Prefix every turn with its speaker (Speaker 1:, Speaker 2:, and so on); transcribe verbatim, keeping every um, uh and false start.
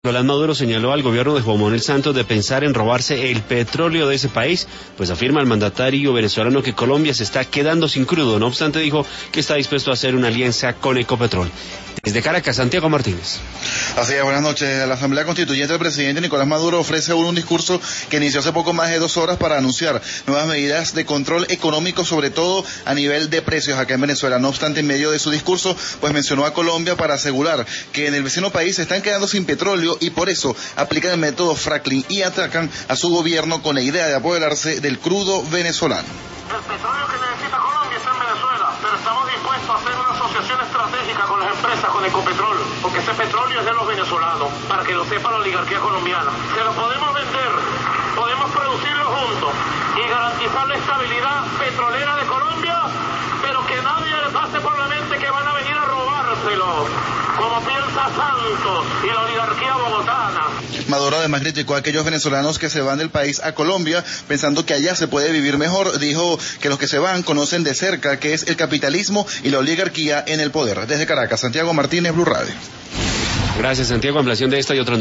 Speaker 1: Nicolás Maduro señaló al gobierno de Juan Manuel Santos de pensar en robarse el petróleo de ese país, pues afirma el mandatario venezolano que Colombia se está quedando sin crudo. No obstante, dijo que está dispuesto a hacer una alianza con Ecopetrol. Desde Caracas, Santiago Martínez.
Speaker 2: Así es, buenas noches. La Asamblea Constituyente del presidente Nicolás Maduro ofrece un discurso que inició hace poco más de dos horas para anunciar nuevas medidas de control económico, sobre todo a nivel de precios acá en Venezuela. No obstante, en medio de su discurso, pues mencionó a Colombia para asegurar que en el vecino país se están quedando sin petróleo y por eso aplican el método fracking y atacan a su gobierno con la idea de apoderarse del crudo venezolano.
Speaker 3: El petróleo que necesita Colombia está en Venezuela, pero estamos dispuestos a hacer una asociación estratégica con las empresas, con Ecopetrol, porque ese petróleo es de los venezolanos, para que lo sepa la oligarquía colombiana. Se lo podemos vender, podemos producirlo juntos y garantizar la estabilidad petrolera de Colombia, pero que nadie le pase por la mente que van a venir a robárselo, como piensa Santos y la oligarquía bogotana.
Speaker 2: Maduro además criticó a aquellos venezolanos que se van del país a Colombia pensando que allá se puede vivir mejor. Dijo que los que se van conocen de cerca qué es el capitalismo y la oligarquía en el poder. Desde Caracas, Santiago Martínez, Blue Radio.
Speaker 1: Gracias, Santiago. Ampliación de esta y otras